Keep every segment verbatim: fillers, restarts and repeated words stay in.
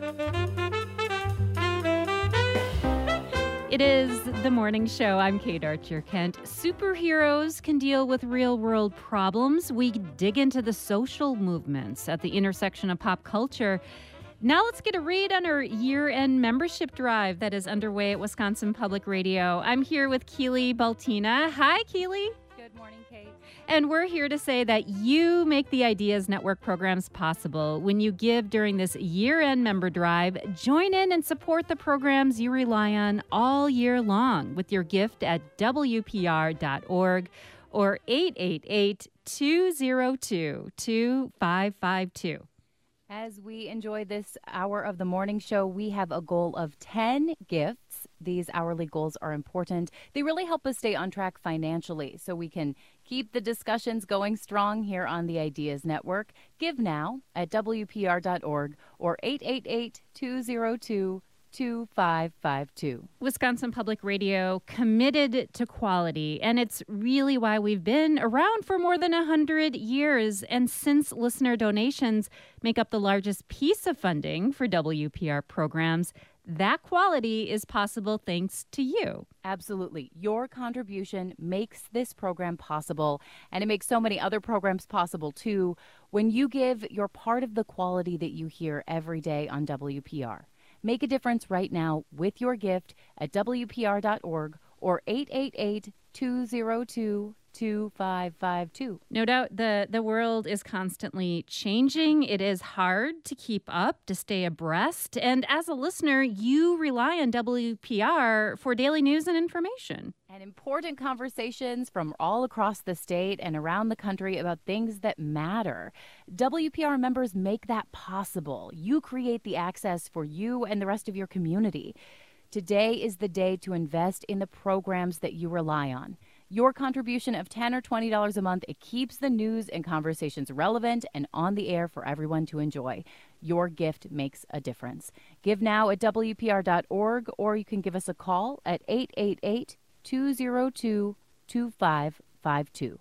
It is the morning show. I'm Kate Archer-Kent. Superheroes can deal with real-world problems. We dig into the social movements at the intersection of pop culture. Now let's get a read on our year-end membership drive that is underway at Wisconsin Public Radio. I'm here with Keely Baltina. Hi, Keely. Good morning, Kate. And we're here to say that you make the Ideas Network programs possible. When you give during this year-end member drive, join in and support the programs you rely on all year long with your gift at W P R dot org or eight eight eight, two zero two, two five five two. As we enjoy this hour of the morning show, we have a goal of ten gifts. These hourly goals are important. They really help us stay on track financially so we can keep the discussions going strong here on the Ideas Network. Give now at W P R dot org or eight eight eight, two zero two, two five five two. Wisconsin Public Radio committed to quality, and it's really why we've been around for more than one hundred years. And since listener donations make up the largest piece of funding for W P R programs, that quality is possible thanks to you. Absolutely. Your contribution makes this program possible, and it makes so many other programs possible, too. When you give, you're part of the quality that you hear every day on W P R. Make a difference right now with your gift at W P R dot org or eight eight eight, two zero two, two five five two. No doubt the, the world is constantly changing. It is hard to keep up, to stay abreast. And as a listener, you rely on W P R for daily news and information. And important conversations from all across the state and around the country about things that matter. W P R members make that possible. You create the access for you and the rest of your community. Today is the day to invest in the programs that you rely on. Your contribution of ten dollars or twenty dollars a month, it keeps the news and conversations relevant and on the air for everyone to enjoy. Your gift makes a difference. Give now at W P R dot org, or you can give us a call at eight eight eight, two zero two, two five five two.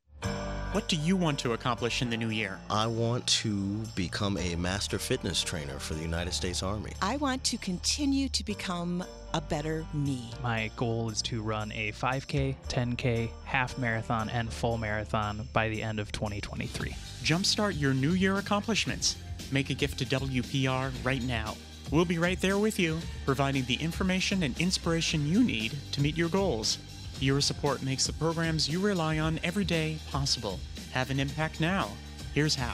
What do you want to accomplish in the new year? I want to become a master fitness trainer for the United States Army. I want to continue to become a better me. My goal is to run a five K, ten K, half marathon, and full marathon by the end of twenty twenty-three. Jumpstart your new year accomplishments. Make a gift to W P R right now. We'll be right there with you, providing the information and inspiration you need to meet your goals. Your support makes the programs you rely on every day possible. Have an impact now. Here's how.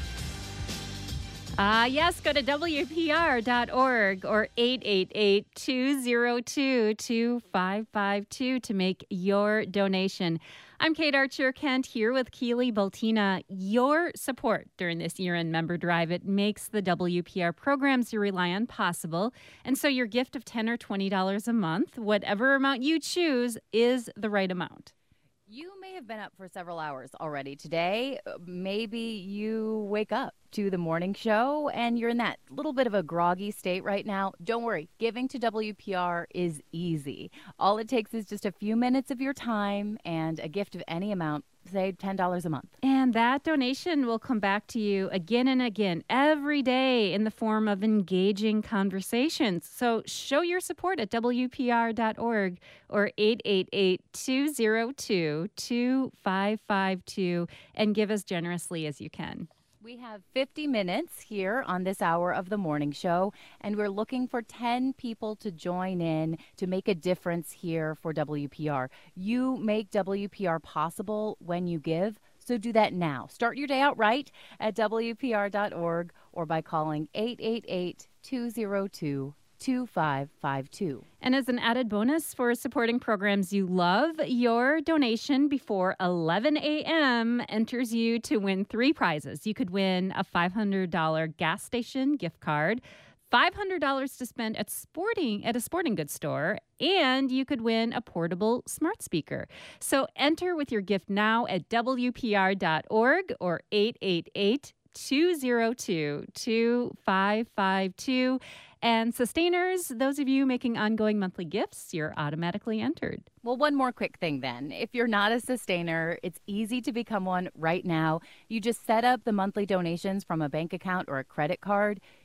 Ah, uh, yes, go to W P R dot org or eight eight eight, two zero two, two five five two to make your donation. I'm Kate Archer-Kent here with Keely Baltina. Your support during this year-end member drive, it makes the W P R programs you rely on possible. And so your gift of ten dollars or twenty dollars a month, whatever amount you choose, is the right amount. You may have been up for several hours already today. Maybe you wake up to the morning show and you're in that little bit of a groggy state right now. Don't worry. Giving to W P R is easy. All it takes is just a few minutes of your time and a gift of any amount, say ten dollars a month. And that donation will come back to you again and again every day in the form of engaging conversations. So show your support at W P R dot org or eight eight eight, two zero two, two five five two and give as generously as you can. We have fifty minutes here on this hour of the morning show, and we're looking for ten people to join in to make a difference here for W P R. You make W P R possible when you give, so do that now. Start your day out right at W P R dot org or by calling eight eight eight, two zero two, two five five two. And as an added bonus for supporting programs you love, your donation before eleven a.m. enters you to win three prizes. You could win a five hundred dollars gas station gift card, five hundred dollars to spend at sporting at a sporting goods store, and you could win a portable smart speaker. So enter with your gift now at W P R dot org or eight eight eight, two zero two, two five five two. And sustainers, those of you making ongoing monthly gifts, you're automatically entered. Well, one more quick thing then. If you're not a sustainer, it's easy to become one right now. You just set up the monthly donations from a bank account or a credit card.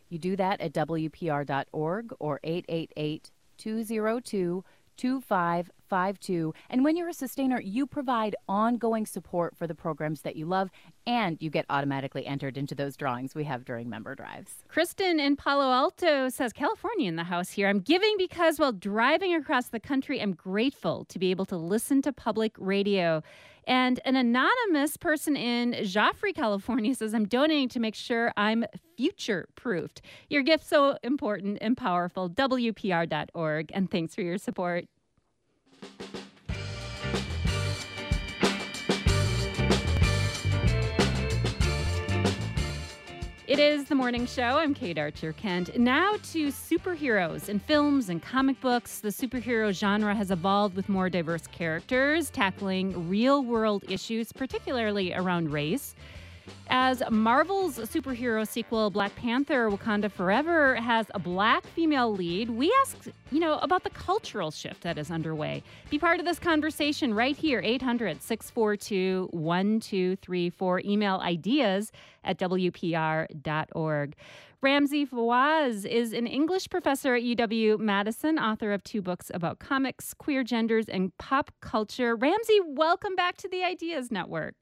You do that at W P R dot org or eight eight eight, two zero two, two five five two. And when you're a sustainer, you provide ongoing support for the programs that you love, and you get automatically entered into those drawings we have during member drives. Kristen in Palo Alto says, California in the house here. I'm giving because while driving across the country, I'm grateful to be able to listen to public radio. And an anonymous person in Joffrey, California says, I'm donating to make sure I'm future-proofed. Your gift's so important and powerful. W P R dot org. And thanks for your support. It is The Morning Show. I'm Kate Archer-Kent. Now to superheroes. In films and comic books, the superhero genre has evolved with more diverse characters, tackling real-world issues, particularly around race. As Marvel's superhero sequel, Black Panther: Wakanda Forever, has a black female lead, we asked, you know, about the cultural shift that is underway. Be part of this conversation right here, eight hundred, six four two, one two three four. Email ideas at W P R dot org. Ramsey Fawaz is an English professor at U W Madison, author of two books about comics, queer genders, and pop culture. Ramsey, welcome back to the Ideas Network.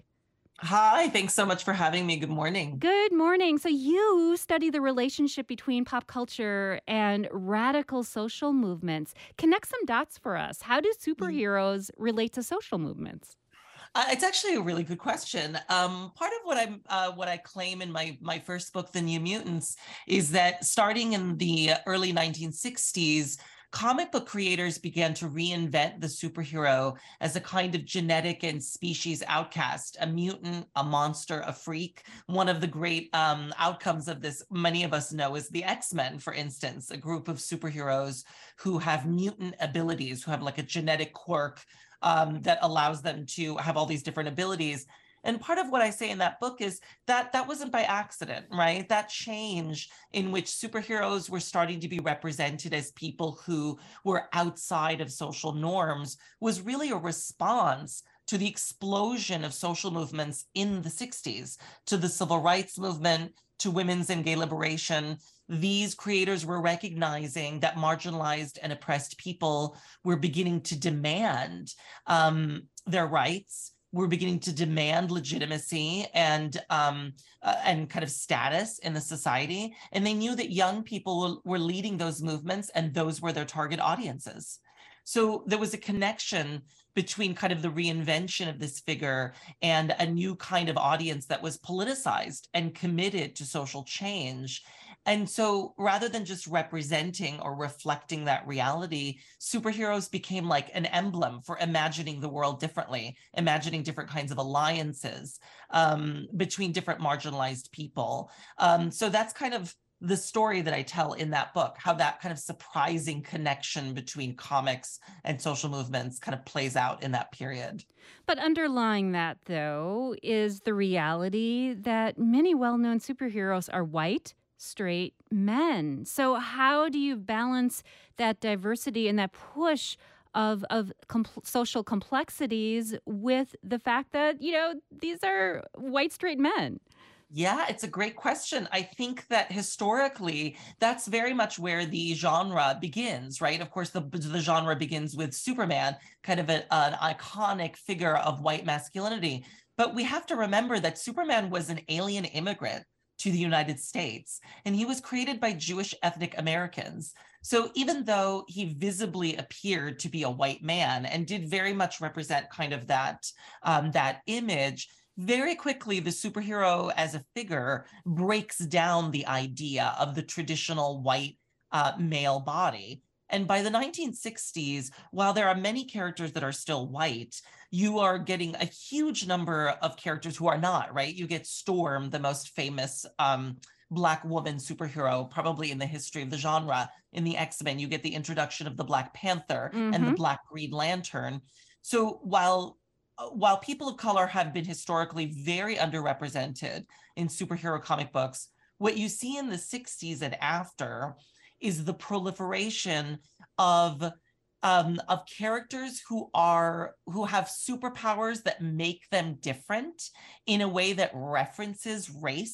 Hi, thanks so much for having me. Good morning. Good morning. So you study the relationship between pop culture and radical social movements. Connect some dots for us. How do superheroes relate to social movements? Uh, it's actually a really good question. Um, part of what I'm, uh, what I claim in my my first book, The New Mutants, is that starting in the early nineteen sixties, comic book creators began to reinvent the superhero as a kind of genetic and species outcast, a mutant, a monster, a freak. One of the great um, outcomes of this, many of us know, is the X-Men, for instance, a group of superheroes who have mutant abilities, who have like a genetic quirk um, that allows them to have all these different abilities. And part of what I say in that book is that that wasn't by accident, right? That change in which superheroes were starting to be represented as people who were outside of social norms was really a response to the explosion of social movements in the sixties, to the civil rights movement, to women's and gay liberation. These creators were recognizing that marginalized and oppressed people were beginning to demand um, their rights. We're beginning to demand legitimacy and um, uh, and kind of status in the society. And they knew that young people were leading those movements, and those were their target audiences. So there was a connection between kind of the reinvention of this figure and a new kind of audience that was politicized and committed to social change. And so rather than just representing or reflecting that reality, superheroes became like an emblem for imagining the world differently, imagining different kinds of alliances um, between different marginalized people. Um, so that's kind of the story that I tell in that book, how that kind of surprising connection between comics and social movements kind of plays out in that period. But underlying that, though, is the reality that many well-known superheroes are white, straight men. So how do you balance that diversity and that push of of compl- social complexities with the fact that, you know, these are white, straight men? Yeah, it's a great question. I think that historically, that's very much where the genre begins, right? Of course, the, the genre begins with Superman, kind of a, an iconic figure of white masculinity. But we have to remember that Superman was an alien immigrant to the United States, and he was created by Jewish ethnic Americans. So even though he visibly appeared to be a white man and did very much represent kind of that, um, that image, very quickly the superhero as a figure breaks down the idea of the traditional white uh, male body. And by the nineteen sixties, while there are many characters that are still white, you are getting a huge number of characters who are not, right? You get Storm, the most famous um, Black woman superhero, probably in the history of the genre. In the X-Men, you get the introduction of the Black Panther mm-hmm. and the Black Green Lantern. So while while people of color have been historically very underrepresented in superhero comic books, what you see in the sixties and after is the proliferation of um, of characters who are who have superpowers that make them different in a way that references race.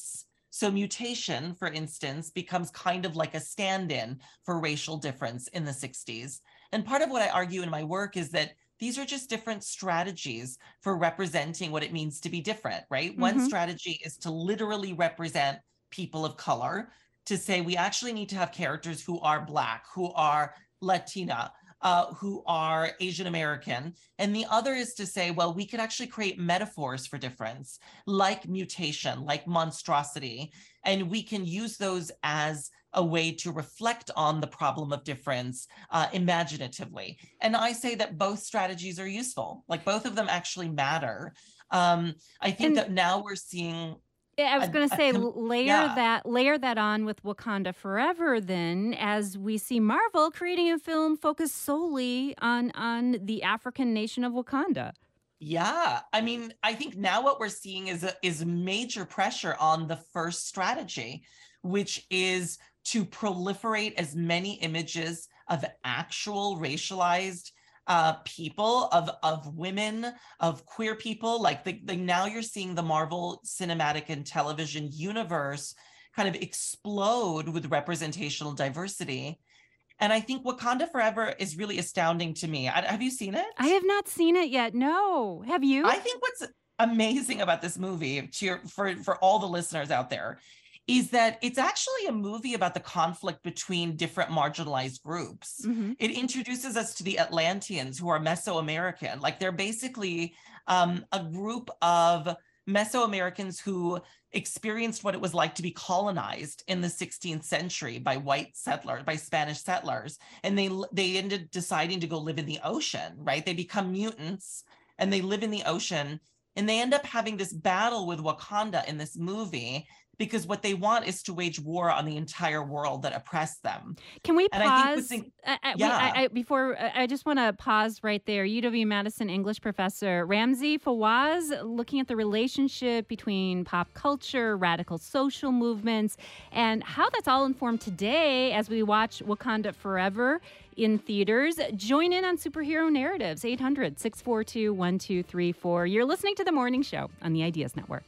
So mutation, for instance, becomes kind of like a stand-in for racial difference in the sixties. And part of what I argue in my work is that these are just different strategies for representing what it means to be different, right? Mm-hmm. One strategy is to literally represent people of color, to say we actually need to have characters who are Black, who are Latina, uh, who are Asian American. And the other is to say, well, we could actually create metaphors for difference, like mutation, like monstrosity, and we can use those as a way to reflect on the problem of difference uh, imaginatively. And I say that both strategies are useful, like both of them actually matter. Um, I think and- that now we're seeing I was going to say, layer yeah. that layer that on with Wakanda Forever then, as we see Marvel creating a film focused solely on, on the African nation of Wakanda. Yeah. I mean, I think now what we're seeing is, a, is major pressure on the first strategy, which is to proliferate as many images of actual racialized Uh, people, of of women, of queer people. Like the, the now you're seeing the Marvel Cinematic and Television universe kind of explode with representational diversity. And I think Wakanda Forever is really astounding to me. I, have you seen it? I have not seen it yet. No. Have you? I think what's amazing about this movie, to your, for, for all the listeners out there, is that it's actually a movie about the conflict between different marginalized groups. Mm-hmm. It introduces us to the Atlanteans, who are Mesoamerican. Like they're basically um, a group of Mesoamericans who experienced what it was like to be colonized in the sixteenth century by white settlers, by Spanish settlers. And they, they ended deciding to go live in the ocean, right? They become mutants and they live in the ocean, and they end up having this battle with Wakanda in this movie, because what they want is to wage war on the entire world that oppressed them. Can we and pause? I think I, I, yeah. I, I, before, I just want to pause right there. U W-Madison English professor Ramzy Fawaz, looking at the relationship between pop culture, radical social movements, and how that's all informed today as we watch Wakanda Forever in theaters. Join in on Superhero Narratives, eight hundred, six four two, one two three four. You're listening to The Morning Show on the Ideas Network.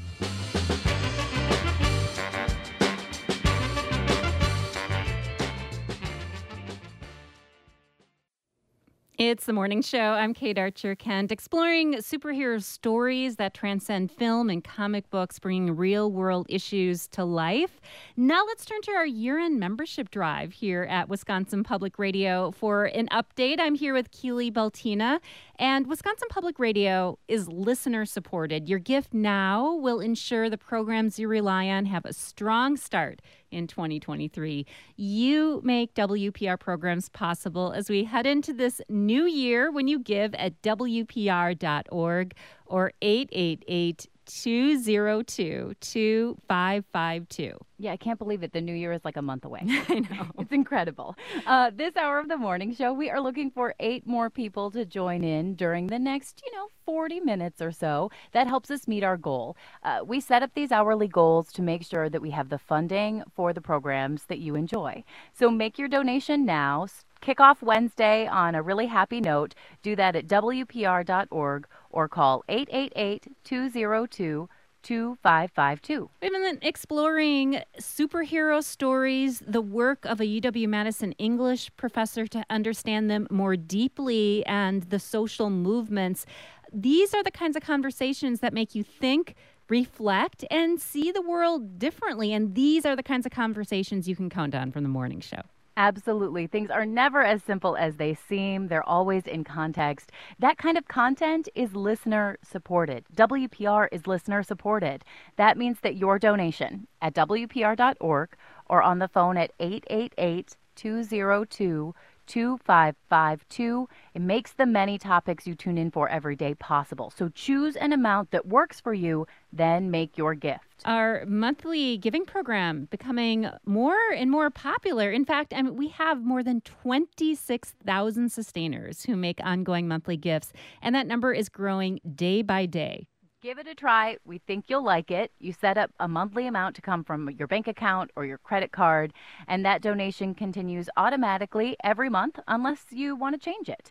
It's The Morning Show. I'm Kate Archer-Kent, exploring superhero stories that transcend film and comic books, bringing real-world issues to life. Now let's turn to our year-end membership drive here at Wisconsin Public Radio for an update. I'm here with Keely Baltina, and Wisconsin Public Radio is listener-supported. Your gift now will ensure the programs you rely on have a strong start in twenty twenty-three. You make W P R programs possible as we head into this new year when you give at W P R dot org or eight eight eight, two zero two, two five five two. Yeah, I can't believe it. The new year is like a month away. I know. It's incredible. Uh, this hour of the morning show, we are looking for eight more people to join in during the next, you know, forty minutes or so. That helps us meet our goal. Uh, we set up these hourly goals to make sure that we have the funding for the programs that you enjoy. So make your donation now. Kick off Wednesday on a really happy note. Do that at W P R dot org or call eight eight eight, two zero two, two five five two. We've been exploring superhero stories, the work of a U W-Madison English professor to understand them more deeply, and the social movements. These are the kinds of conversations that make you think, reflect, and see the world differently. And these are the kinds of conversations you can count on from the morning show. Absolutely. Things are never as simple as they seem. They're always in context. That kind of content is listener supported. W P R is listener supported. That means that your donation at W P R dot org or on the phone at eight eight eight, two zero two, two five five two. It makes the many topics you tune in for every day possible. So choose an amount that works for you, then make your gift. Our monthly giving program becoming more and more popular. In fact, I mean, we have more than twenty-six thousand sustainers who make ongoing monthly gifts, and that number is growing day by day. Give it a try. We think you'll like it. You set up a monthly amount to come from your bank account or your credit card, and that donation continues automatically every month unless you want to change it.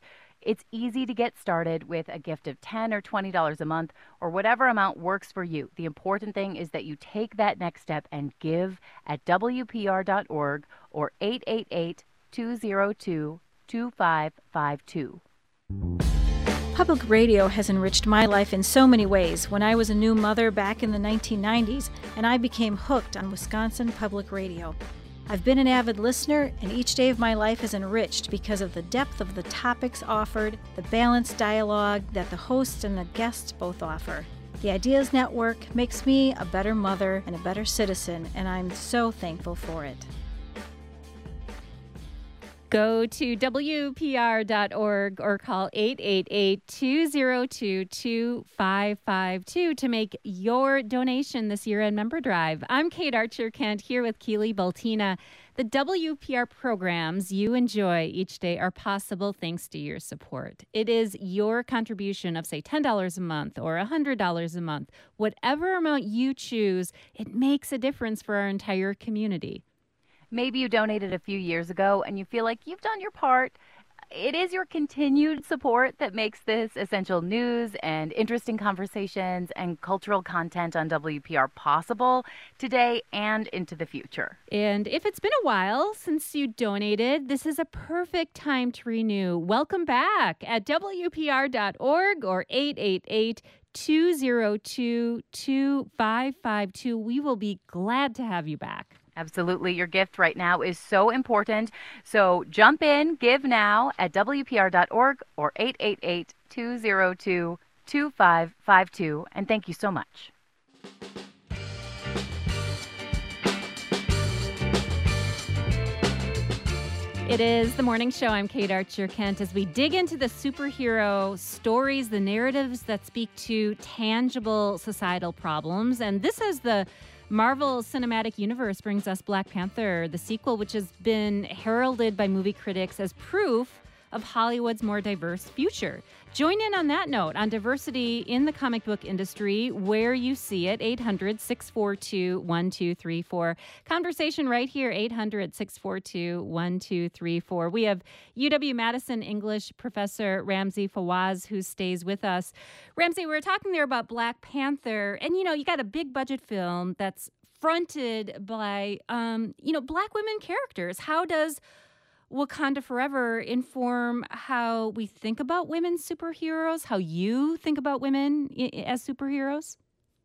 It's easy to get started with a gift of ten dollars or twenty dollars a month or whatever amount works for you. The important thing is that you take that next step and give at W P R dot org or eight eight eight, two zero two, two five five two. Public radio has enriched my life in so many ways. When I was a new mother back in the nineteen nineties, and I became hooked on Wisconsin Public Radio. I've been an avid listener, and each day of my life is enriched because of the depth of the topics offered, the balanced dialogue that the hosts and the guests both offer. The Ideas Network makes me a better mother and a better citizen, and I'm so thankful for it. Go to W P R dot org or call eight eight eight, two zero two, two five five two to make your donation this year-end member drive. I'm Kate Archer-Kent here with Keely Baltina. The W P R programs you enjoy each day are possible thanks to your support. It is your contribution of, say, ten dollars a month or one hundred dollars a month. Whatever amount you choose, it makes a difference for our entire community. Maybe you donated a few years ago and you feel like you've done your part. It is your continued support that makes this essential news and interesting conversations and cultural content on W P R possible today and into the future. And if it's been a while since you donated, this is a perfect time to renew. Welcome back at W P R dot org or eight eight eight, two zero two, two five five two. We will be glad to have you back. Absolutely. Your gift right now is so important. So jump in, give now at W P R dot org or eight eight eight, two zero two, two five five two. And thank you so much. It is The Morning Show. I'm Kate Archer-Kent as we dig into the superhero stories, the narratives that speak to tangible societal problems. And this is the Marvel Cinematic Universe brings us Black Panther, the sequel, which has been heralded by movie critics as proof of Hollywood's more diverse future. Join in on that note on diversity in the comic book industry where you see it. eight hundred, six four two, one two three four. Conversation right here, eight hundred, six four two, one two three four. We have U W-Madison English professor Ramsey Fawaz who stays with us. Ramsey, we were talking there about Black Panther, and, you know, you got a big budget film that's fronted by, um, you know, Black women characters. How does Wakanda Forever inform how we think about women superheroes, how you think about women I- as superheroes?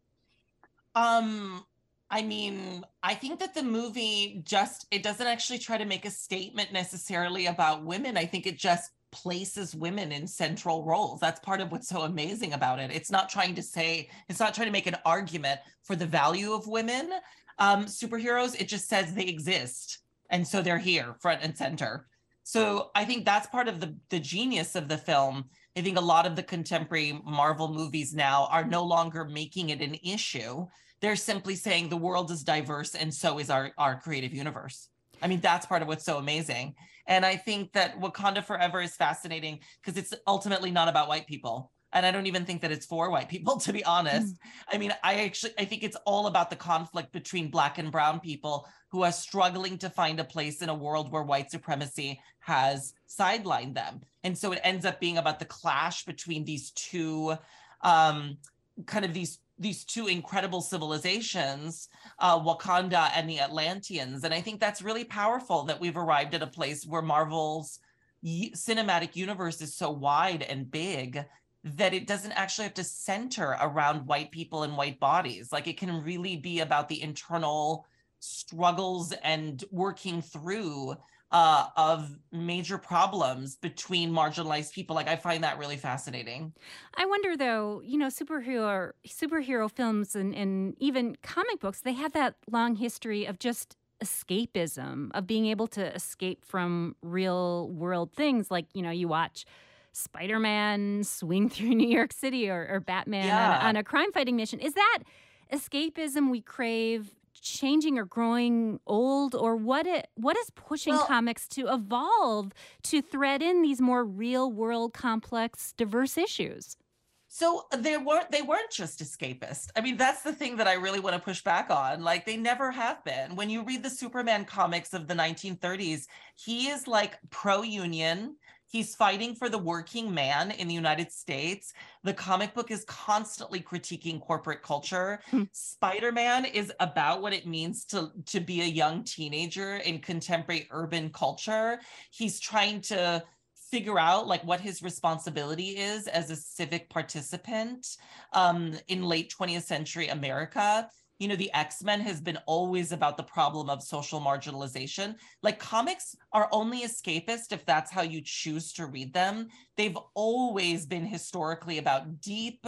Um, I mean, I think that the movie just, it doesn't actually try to make a statement necessarily about women. I think it just places women in central roles. That's part of what's so amazing about it. It's not trying to say, it's not trying to make an argument for the value of women um, superheroes. It just says they exist. And so they're here, front and center. So I think that's part of the, the genius of the film. I think a lot of the contemporary Marvel movies now are no longer making it an issue. They're simply saying the world is diverse and so is our, our creative universe. I mean, that's part of what's so amazing. And I think that Wakanda Forever is fascinating because it's ultimately not about white people. And I don't even think that it's for white people, to be honest. Mm. I mean, I actually, I think it's all about the conflict between Black and brown people who are struggling to find a place in a world where white supremacy has sidelined them. And so it ends up being about the clash between these two, um, kind of these, these two incredible civilizations, uh, Wakanda and the Atlanteans. And I think that's really powerful that we've arrived at a place where Marvel's y- cinematic universe is so wide and big that it doesn't actually have to center around white people and white bodies. Like, it can really be about the internal struggles and working through uh, of major problems between marginalized people. Like, I find that really fascinating. I wonder, though, you know, superhero superhero films and, and even comic books, they have that long history of just escapism, of being able to escape from real world things. Like, you know, you watch Spider-Man swing through New York City or, or Batman Yeah. on, on a crime-fighting mission. Is that escapism we crave changing or growing old, or what it what is pushing Well- comics to evolve to thread in these more real-world, complex, diverse issues? So they weren't they weren't just escapist. I mean, that's the thing that I really want to push back on. Like, they never have been. When you read the Superman comics of the nineteen thirties, he is like pro-union. He's fighting for the working man in the United States. The comic book is constantly critiquing corporate culture. Hmm. Spider-Man is about what it means to, to be a young teenager in contemporary urban culture. He's trying to figure out like what his responsibility is as a civic participant um, in late twentieth century America. You know, the X-Men has been always about the problem of social marginalization. Like, comics are only escapist if that's how you choose to read them. They've always been historically about deep,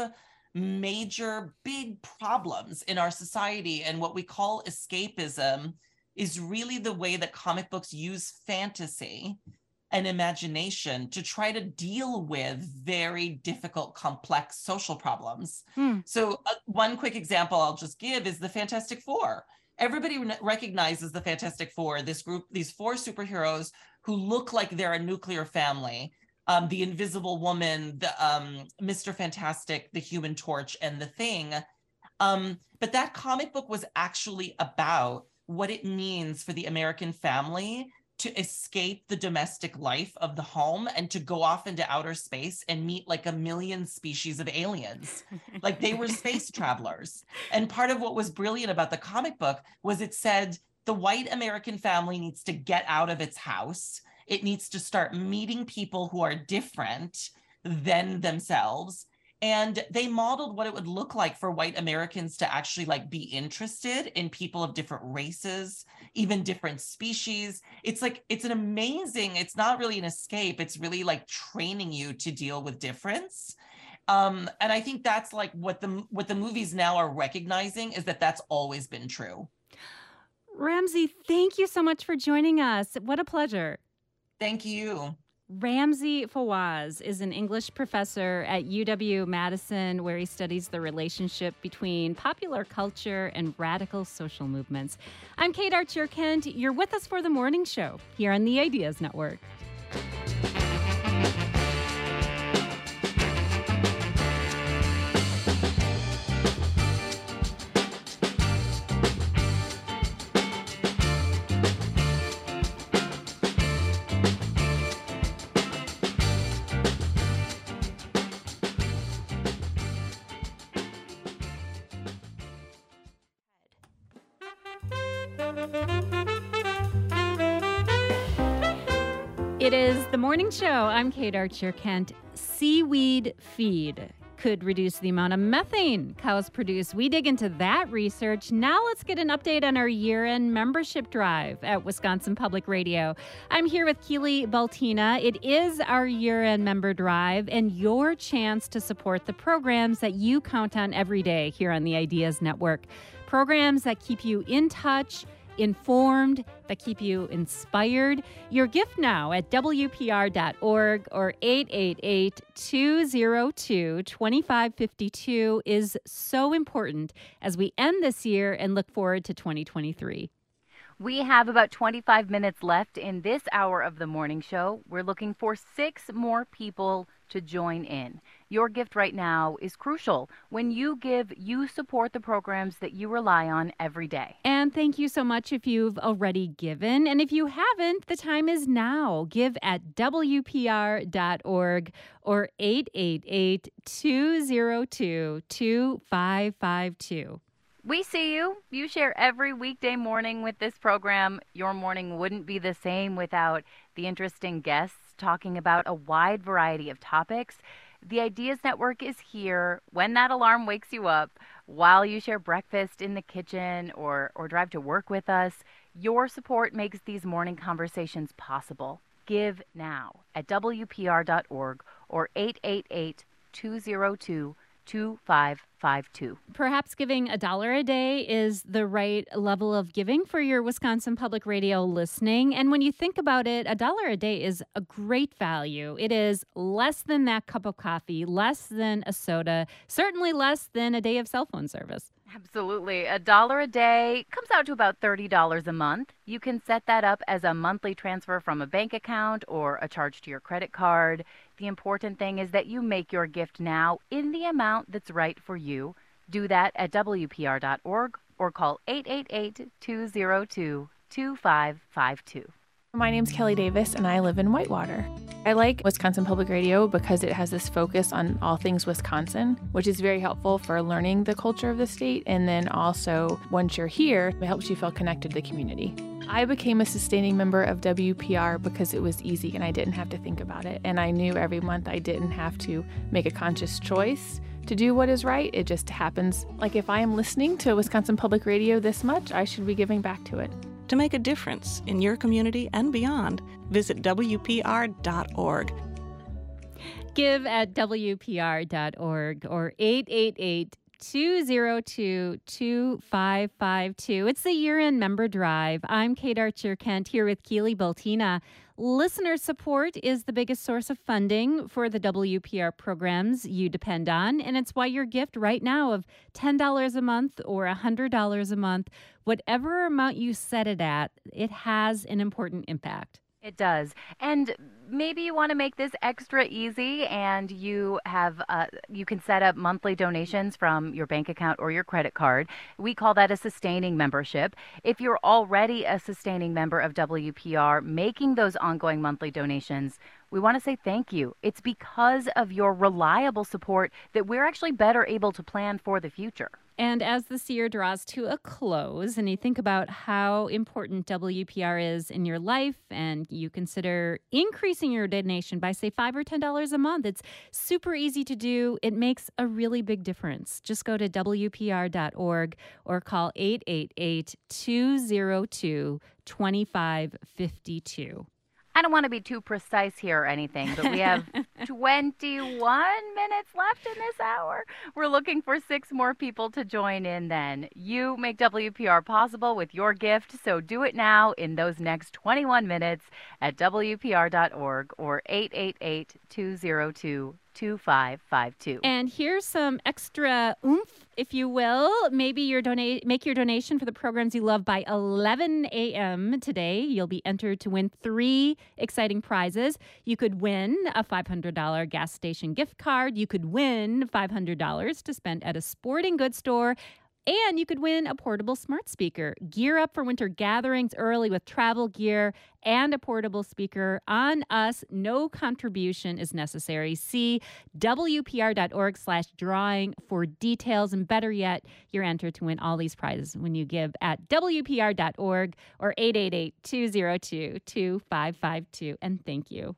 major, big problems in our society. And what we call escapism is really the way that comic books use fantasy and imagination to try to deal with very difficult, complex social problems. Hmm. So uh, one quick example I'll just give is the Fantastic Four. Everybody re- recognizes the Fantastic Four, this group, these four superheroes who look like they're a nuclear family. Um, the Invisible Woman, the um, Mister Fantastic, the Human Torch, and the Thing. Um, but that comic book was actually about what it means for the American family to escape the domestic life of the home and to go off into outer space and meet like a million species of aliens. Like, they were space travelers. And part of what was brilliant about the comic book was it said the white American family needs to get out of its house. It needs to start meeting people who are different than themselves. And they modeled what it would look like for white Americans to actually like be interested in people of different races, even different species. It's like, it's an amazing, it's not really an escape. It's really like training you to deal with difference. Um, and I think that's like what the, what the movies now are recognizing is that that's always been true. Ramsey, thank you so much for joining us. What a pleasure. Thank you. Ramsey Fawaz is an English professor at U W-Madison, where he studies the relationship between popular culture and radical social movements. I'm Kate Archer-Kent. You're with us for the morning show here on the Ideas Network. It is the morning show. I'm Kate Archer-Kent. Seaweed feed could reduce the amount of methane cows produce. We dig into that research. Now let's get an update on our year-end membership drive at Wisconsin Public Radio. I'm here with Keely Baltina. It is our year-end member drive and your chance to support the programs that you count on every day here on the Ideas Network. Programs that keep you in touch, informed, that keep you inspired. Your gift now at W P R dot org or eight eight eight, two oh two, two five five two is so important as we end this year and look forward to twenty twenty-three. We have about twenty-five minutes left in this hour of the morning show. We're looking for six more people to join in. Your gift right now is crucial. When you give, you support the programs that you rely on every day. And thank you so much if you've already given. And if you haven't, the time is now. Give at W P R dot org or eight eight eight, two oh two, two five five two. We see you. You share every weekday morning with this program. Your morning wouldn't be the same without the interesting guests talking about a wide variety of topics. The Ideas Network is here when that alarm wakes you up, while you share breakfast in the kitchen or, or drive to work with us. Your support makes these morning conversations possible. Give now at W P R dot org or eight eight eight, two oh two, two five five two. Perhaps giving a dollar a day is the right level of giving for your Wisconsin Public Radio listening. And when you think about it, a dollar a day is a great value. It is less than that cup of coffee, less than a soda, certainly less than a day of cell phone service. Absolutely. A dollar a day comes out to about thirty dollars a month. You can set that up as a monthly transfer from a bank account or a charge to your credit card. The important thing is that you make your gift now in the amount that's right for you. Do that at W P R dot org or call eight eight eight, two oh two, two five five two. My name's Kelly Davis and I live in Whitewater. I like Wisconsin Public Radio because it has this focus on all things Wisconsin, which is very helpful for learning the culture of the state. And then also, once you're here, it helps you feel connected to the community. I became a sustaining member of W P R because it was easy and I didn't have to think about it. And I knew every month I didn't have to make a conscious choice to do what is right. It just happens. Like if I am listening to Wisconsin Public Radio this much, I should be giving back to it. To make a difference in your community and beyond, visit W P R dot org. Give at W P R dot org or eight eight eight, two zero two, two five five two. It's the year-end member drive. I'm Kate Archer-Kent here with Keely Baltina. Listener support is the biggest source of funding for the W P R programs you depend on, and it's why your gift right now of ten dollars a month or one hundred dollars a month, whatever amount you set it at, it has an important impact. It does. And maybe you want to make this extra easy and you have uh, you can set up monthly donations from your bank account or your credit card. We call that a sustaining membership. If you're already a sustaining member of W P R, making those ongoing monthly donations, we want to say thank you. It's because of your reliable support that we're actually better able to plan for the future. And as this year draws to a close and you think about how important W P R is in your life and you consider increasing your donation by, say, five dollars or ten dollars a month, it's super easy to do. It makes a really big difference. Just go to W P R dot org or call eight eight eight, two zero two, two five five two. I don't want to be too precise here or anything, but we have twenty-one minutes left in this hour. We're looking for six more people to join in then. You make W P R possible with your gift, so do it now in those next twenty-one minutes at W P R dot org or eight eight eight, two zero two, two five five two. And here's some extra oomph, if you will. Maybe your donate make your donation for the programs you love by eleven a.m. today. You'll be entered to win three exciting prizes. You could win a five hundred dollars gas station gift card. You could win five hundred dollars to spend at a sporting goods store. And you could win a portable smart speaker. Gear up for winter gatherings early with travel gear and a portable speaker on us. No contribution is necessary. See W P R dot org slash drawing for details. And better yet, you're entered to win all these prizes when you give at W P R dot org or eight eight eight, two zero two, two five five two. And thank you.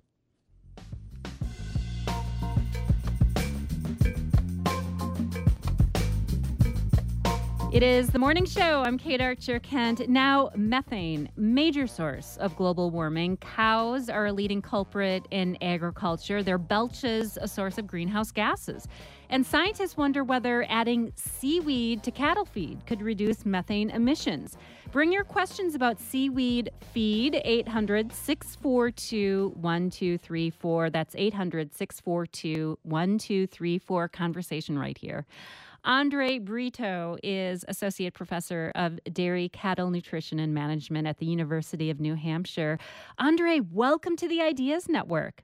It is the morning show. I'm Kate Archer-Kent. Now, methane, major source of global warming. Cows are a leading culprit in agriculture. Their belches a source of greenhouse gases. And scientists wonder whether adding seaweed to cattle feed could reduce methane emissions. Bring your questions about seaweed feed, eight hundred, six four two, one two three four. That's eight hundred, six four two, one two three four. Conversation right here. Andre Brito is Associate Professor of Dairy, Cattle, Nutrition, and Management at the University of New Hampshire. Andre, welcome to the Ideas Network.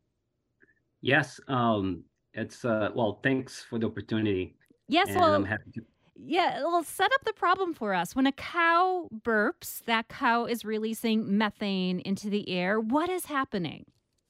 Yes, um, it's, uh, well, thanks for the opportunity. Yes, and well, I'm happy to... yeah, well, set up the problem for us. When a cow burps, that cow is releasing methane into the air. What is happening?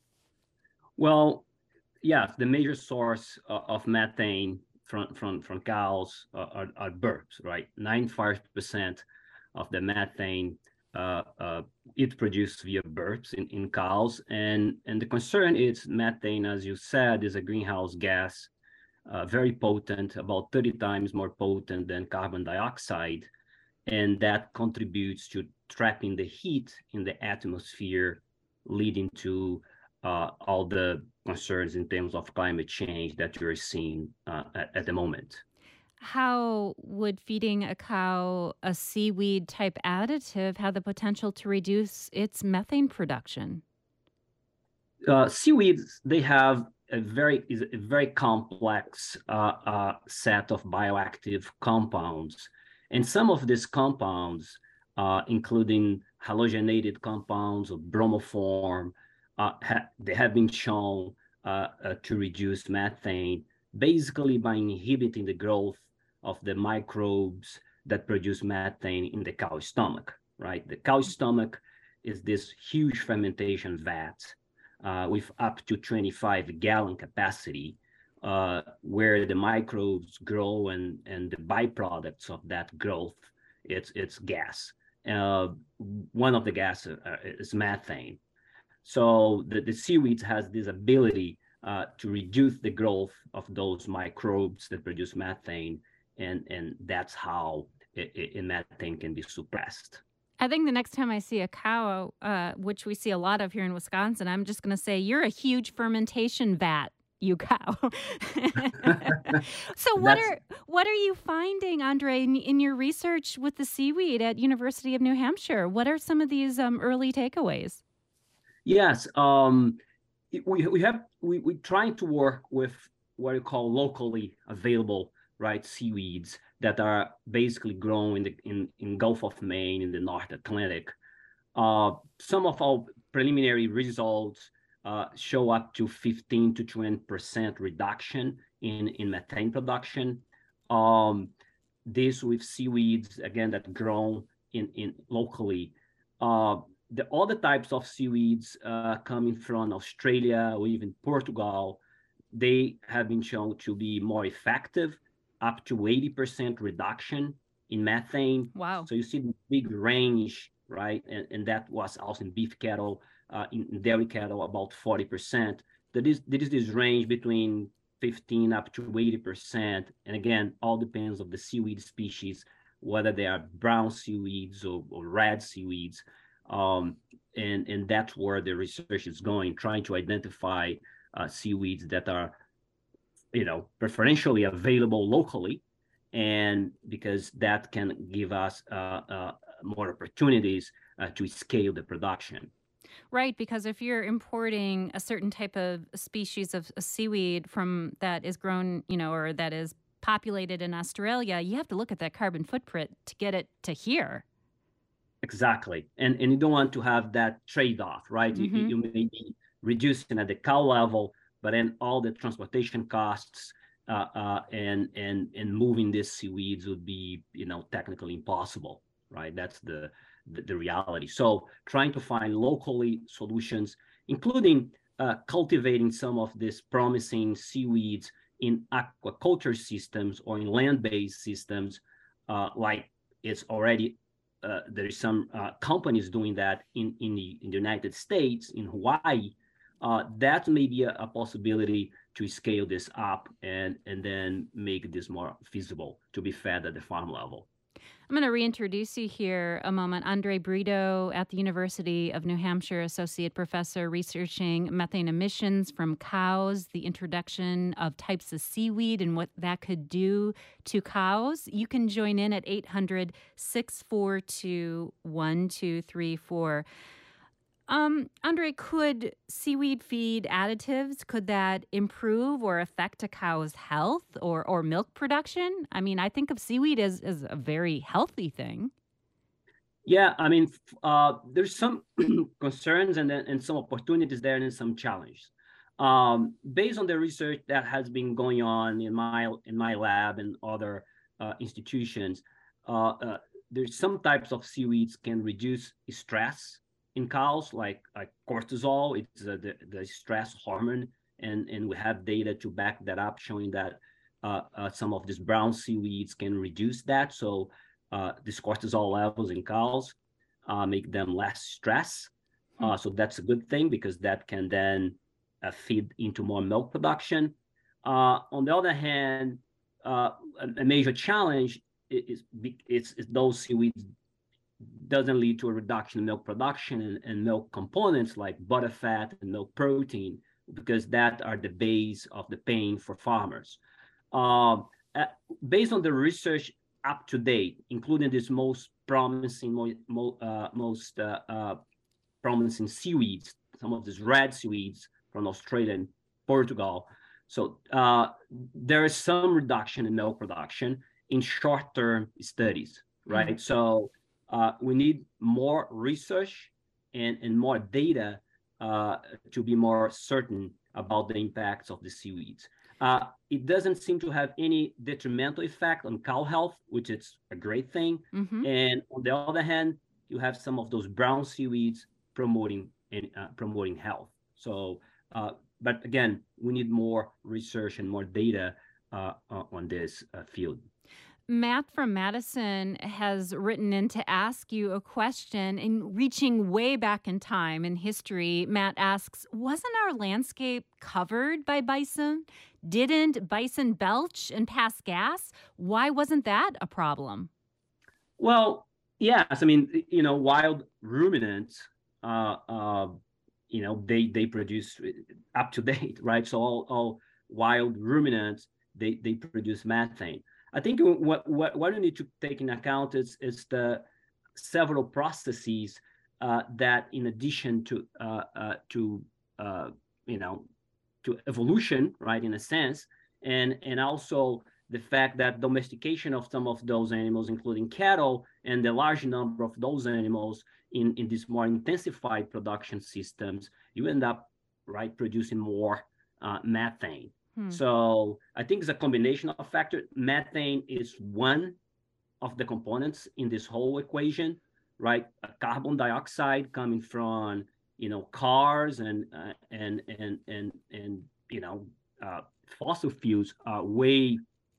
Well, yes, the major source uh, of methane From, from, from cows uh, are, are burps, right? ninety-five percent of the methane uh, uh, it produced via burps in, in cows. And, and the concern is methane, as you said, is a greenhouse gas, uh, very potent, about thirty times more potent than carbon dioxide. And that contributes to trapping the heat in the atmosphere, leading to uh, all the concerns in terms of climate change that you're seeing uh, at, at the moment. How would feeding a cow a seaweed type additive have the potential to reduce its methane production? Uh, seaweeds, they have a very is a very complex uh, uh, set of bioactive compounds. And some of these compounds, uh, including halogenated compounds or bromoform, Uh, ha- they have been shown uh, uh, to reduce methane basically by inhibiting the growth of the microbes that produce methane in the cow's stomach, right? The cow's stomach is this huge fermentation vat uh, with up to twenty-five gallon capacity, uh, where the microbes grow and, and the byproducts of that growth, it's, it's gas. Uh, one of the gases uh, is methane. So the, the seaweeds has this ability uh, to reduce the growth of those microbes that produce methane, and, and that's how it, it, methane can be suppressed. I think the next time I see a cow, uh, which we see a lot of here in Wisconsin, I'm just going to say, you're a huge fermentation vat, you cow. So what That's- are what are you finding, Andre, in, in your research with the seaweed at University of New Hampshire? What are some of these um, early takeaways? Yes, um, it- we we have we we trying to work with what you call locally available, right, seaweeds that are basically grown in the in, in Gulf of Maine in the North Atlantic. Uh, some of our preliminary results uh, show up to fifteen to twenty percent reduction in in methane production. Um, this with seaweeds again that grown in in locally. Uh, The other types of seaweeds uh, coming from Australia or even Portugal, they have been shown to be more effective, up to eighty percent reduction in methane. Wow. So you see the big range, right? And, and that was also in beef cattle, uh, in, in dairy cattle, about forty percent. There is, there is this range between fifteen up to eighty percent. And again, all depends on the seaweed species, whether they are brown seaweeds or, or red seaweeds. Um, and, and that's where the research is going, trying to identify uh, seaweeds that are, you know, preferentially available locally, and because that can give us uh, uh, more opportunities uh, to scale the production. Right, because if you're importing a certain type of species of seaweed from that is grown, you know, or that is populated in Australia, you have to look at that carbon footprint to get it to here. Exactly. And and you don't want to have that trade-off, right? Mm-hmm. You, you may be reducing at the cow level, but then all the transportation costs uh, uh, and and and moving these seaweeds would be, you know, technically impossible, right? That's the, the, the reality. So trying to find locally solutions, including uh, cultivating some of these promising seaweeds in aquaculture systems or in land-based systems, uh, like it's already Uh, there is some uh, companies doing that in, in, the, in the United States, in Hawaii. Uh, that may be a, a possibility to scale this up and, and then make this more feasible to be fed at the farm level. I'm going to reintroduce you here a moment. Andre Brito at the University of New Hampshire, Associate Professor researching methane emissions from cows, the introduction of types of seaweed and what that could do to cows. You can join in at eight hundred, six four two, one two three four. Um, Andre, could seaweed feed additives, could that improve or affect a cow's health or, or milk production? I mean, I think of seaweed as, as a very healthy thing. Yeah, I mean, uh, there's some concerns and then and some opportunities there and some challenges. Um, based on the research that has been going on in my in my lab and other uh, institutions, uh, uh, there's some types of seaweeds can reduce stress in cows, like, like cortisol. It's uh, the, the stress hormone, and, and we have data to back that up, showing that uh, uh, some of these brown seaweeds can reduce that. So uh, these cortisol levels in cows uh, make them less stress. Uh, so that's a good thing, because that can then uh, feed into more milk production. Uh, on the other hand, uh, a, a major challenge is, is, is those seaweeds doesn't lead to a reduction in milk production and, and milk components like butterfat and milk protein, because that are the base of the pain for farmers. Um, uh, based on the research up to date, including this most promising, mo, mo, uh, most uh, uh, promising seaweeds, some of these red seaweeds from Australia and Portugal. So uh, there is some reduction in milk production in short-term studies, right? Mm-hmm. So Uh, we need more research and, and more data uh, to be more certain about the impacts of the seaweeds. Uh, it doesn't seem to have any detrimental effect on cow health, which is a great thing. Mm-hmm. And on the other hand, you have some of those brown seaweeds promoting and uh, promoting health. So, uh, but again, we need more research and more data uh, on this uh, field. Matt from Madison has written in to ask you a question. In reaching way back in time in history, Matt asks, wasn't our landscape covered by bison? Didn't bison belch and pass gas? Why wasn't that a problem? Well, yes. I mean, you know, wild ruminants, uh, uh, you know, they, they produce up to date, right? So all, all wild ruminants, they, they produce methane. I think what, what, what we need to take into account is, is the several processes uh, that, in addition to uh, uh, to uh, you know to evolution, right, in a sense, and and also the fact that domestication of some of those animals, including cattle, and the large number of those animals in in these more intensified production systems, you end up right producing more uh, methane. Hmm. So I think it's a combination of factors. Methane is one of the components in this whole equation, right? Uh, carbon dioxide coming from, you know, cars and uh, and and and and you know, uh, fossil fuels are way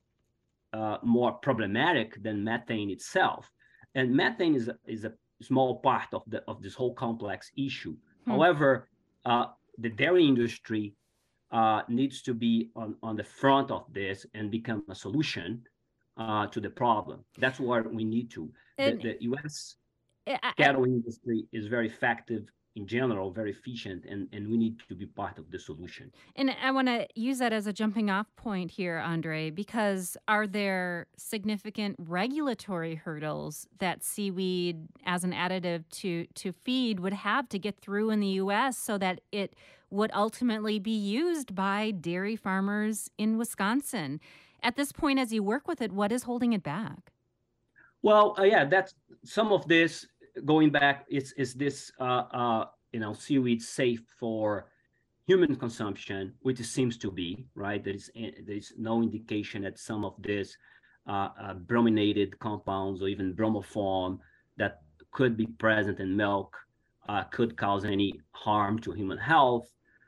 uh, more problematic than methane itself. And methane is a, is a small part of the of this whole complex issue. Hmm. However, uh, the dairy industry Uh, needs to be on, on the front of this and become a solution uh, to the problem. That's what we need to. The, the U S I, cattle industry is very effective in general, very efficient, and, and we need to be part of the solution. And I want to use that as a jumping off point here, Andre, because are there significant regulatory hurdles that seaweed as an additive to, to feed would have to get through in the U S so that it would ultimately be used by dairy farmers in Wisconsin? At this point, as you work with it, what is holding it back? Well, uh, yeah, that's some of this going back. Is is this uh, uh, you know seaweed safe for human consumption, which it seems to be, right? There is there is no indication that some of this uh, uh, brominated compounds or even bromoform that could be present in milk uh, could cause any harm to human health.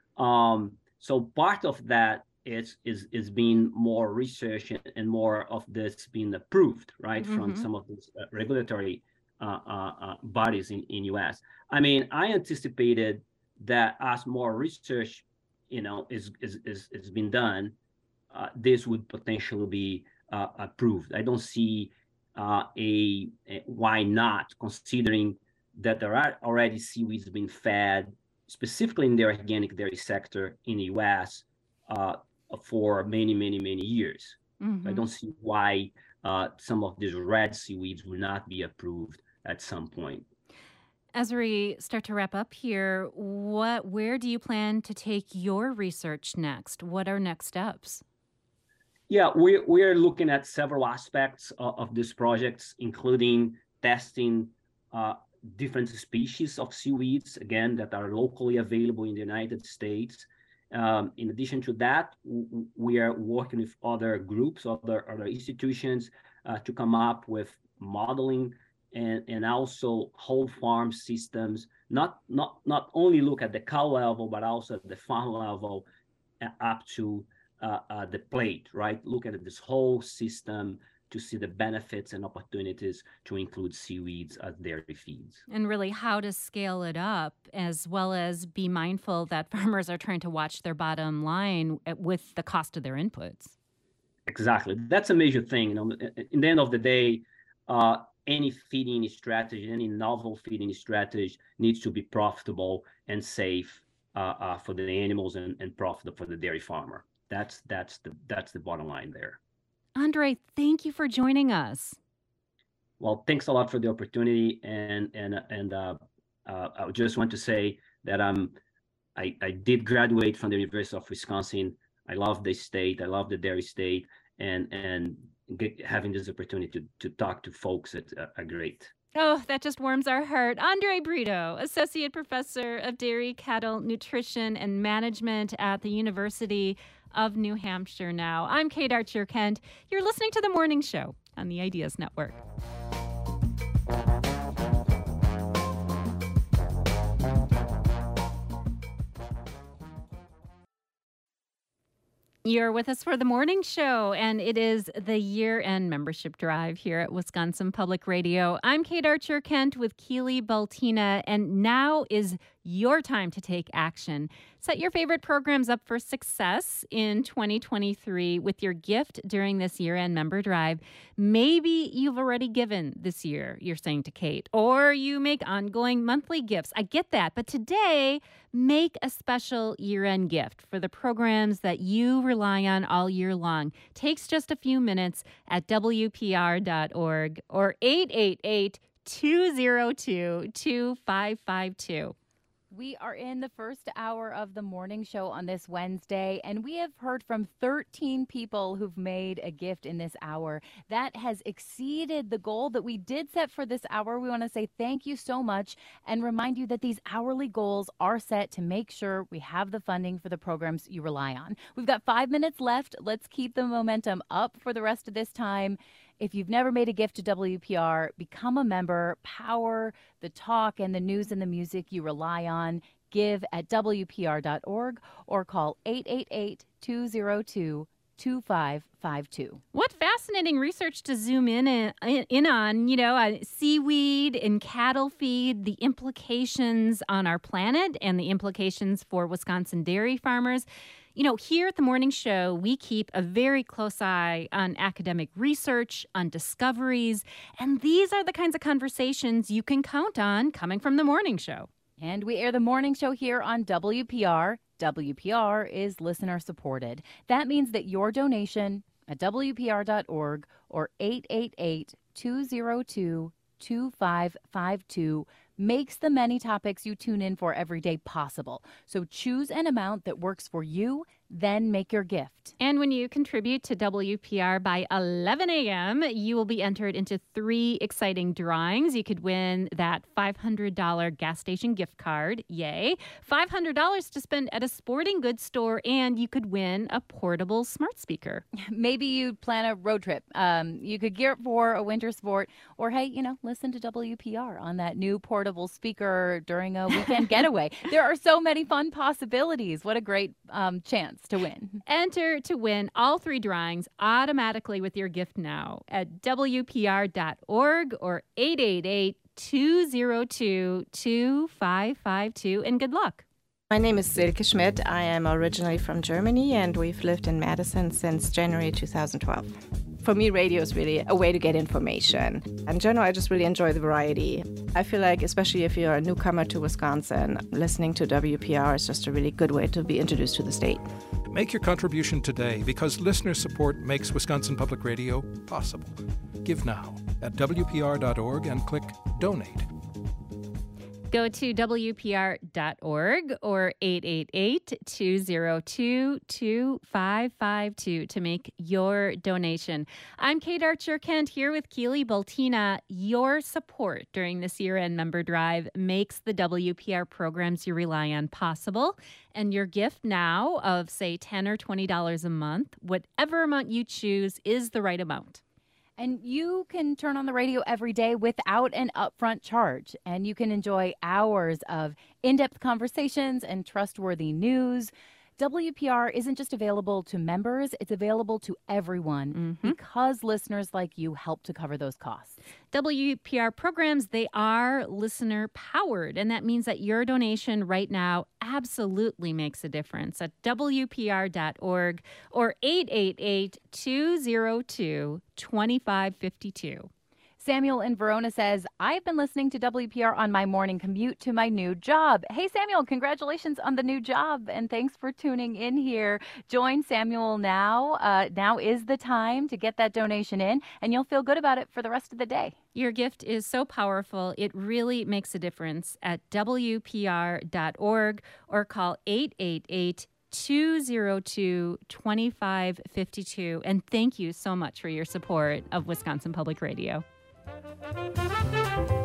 Um, so part of that is is is being more research and more of this being approved, right, mm-hmm. from some of these uh, regulatory uh, uh, uh, bodies in in U S. I mean, I anticipated that as more research, you know, is is is is been done, uh, this would potentially be uh, approved. I don't see uh, a, a why not, considering that there are already seaweeds being fed specifically in the organic dairy sector in the U S uh, for many, many, many years. Mm-hmm. I don't see why uh, some of these red seaweeds will not be approved at some point. As we start to wrap up here, what, where do you plan to take your research next? What are next steps? Yeah, we, we are looking at several aspects of, of these projects, including testing uh, different species of seaweeds, again, that are locally available in the United States. Um, in addition to that, w- we are working with other groups, other, other institutions uh, to come up with modeling and, and also whole farm systems, not, not, not only look at the cow level, but also at the farm level uh, up to uh, uh, the plate, right? Look at this whole system to see the benefits and opportunities to include seaweeds as dairy feeds. And really how to scale it up, as well as be mindful that farmers are trying to watch their bottom line with the cost of their inputs. Exactly. That's a major thing. You know, in the end of the day, uh, any feeding strategy, any novel feeding strategy needs to be profitable and safe uh, uh, for the animals and, and profitable for the dairy farmer. That's that's the that's the bottom line there. Andre, thank you for joining us. Well, thanks a lot for the opportunity, and and and uh, uh, I just want to say that I'm I, I did graduate from the University of Wisconsin. I love the state. I love the dairy state, and and get, having this opportunity to to talk to folks at uh, are great. Oh, that just warms our heart. Andre Brito, Associate Professor of Dairy, Cattle, Nutrition, and Management at the University of New Hampshire now. I'm Kate Archer-Kent. You're listening to The Morning Show on the Ideas Network. You're with us for the morning show, and it is the year-end membership drive here at Wisconsin Public Radio. I'm Kate Archer-Kent with Keely Baltina, and now is your time to take action. Set your favorite programs up for success in twenty twenty-three with your gift during this year-end member drive. Maybe you've already given this year, you're saying to Kate, or you make ongoing monthly gifts. I get that, but today, make a special year-end gift for the programs that you rely on all year long. Takes just a few minutes at W P R dot org or eight eight eight, two oh two, two five five two. We are in the first hour of the morning show on this Wednesday, and we have heard from thirteen people who've made a gift in this hour. That has exceeded the goal that we did set for this hour. We want to say thank you so much and remind you that these hourly goals are set to make sure we have the funding for the programs you rely on. We've got five minutes left. Let's keep the momentum up for the rest of this time. If you've never made a gift to W P R, become a member. Power the talk and the news and the music you rely on. Give at W P R dot org or call eight eight eight, two oh two, two five five two. What fascinating research to zoom in in, in on, you know, uh, seaweed and cattle feed, the implications on our planet and the implications for Wisconsin dairy farmers. You know, here at the morning show, we keep a very close eye on academic research, on discoveries, and these are the kinds of conversations you can count on coming from the morning show. And we air the morning show here on W P R. W P R is listener supported. That means that your donation at W P R dot org or eight eight eight, two oh two, two five five two makes the many topics you tune in for every day possible. So choose an amount that works for you, then make your gift. And when you contribute to W P R by eleven a.m., you will be entered into three exciting drawings. You could win that five hundred dollars gas station gift card, yay, five hundred dollars to spend at a sporting goods store, and you could win a portable smart speaker. Maybe you plan a road trip. Um, you could gear up for a winter sport, or hey, you know, listen to W P R on that new portable speaker during a weekend getaway. There are so many fun possibilities. What a great um, chance to win. Enter to win all three drawings automatically with your gift now at W P R dot org or eight eight eight, two oh two, two five five two, and good luck. My name is Silke Schmidt. I am originally from Germany, and we've lived in Madison since January two thousand twelve. For me, radio is really a way to get information. In general, I just really enjoy the variety. I feel like, especially if you're a newcomer to Wisconsin, listening to W P R is just a really good way to be introduced to the state. Make your contribution today because listener support makes Wisconsin Public Radio possible. Give now at W P R dot org and click Donate. Go to W P R dot org or eight eight eight, two oh two, two five five two to make your donation. I'm Kate Archer-Kent here with Keely Baltina. Your support during this year-end member drive makes the W P R programs you rely on possible. And your gift now of, say, ten dollars or twenty dollars a month, whatever amount you choose is the right amount. And you can turn on the radio every day without an upfront charge. And you can enjoy hours of in-depth conversations and trustworthy news. W P R isn't just available to members, it's available to everyone mm-hmm. because listeners like you help to cover those costs. W P R programs, they are listener powered, and that means that your donation right now absolutely makes a difference at W P R dot org or eight eight eight, two oh two, two five five two. Samuel in Verona says, I've been listening to W P R on my morning commute to my new job. Hey, Samuel, congratulations on the new job, and thanks for tuning in here. Join Samuel now. Uh, now is the time to get that donation in, and you'll feel good about it for the rest of the day. Your gift is so powerful. It really makes a difference at W P R dot org or call eight eight eight, two oh two, two five five two. And thank you so much for your support of Wisconsin Public Radio. Thank you.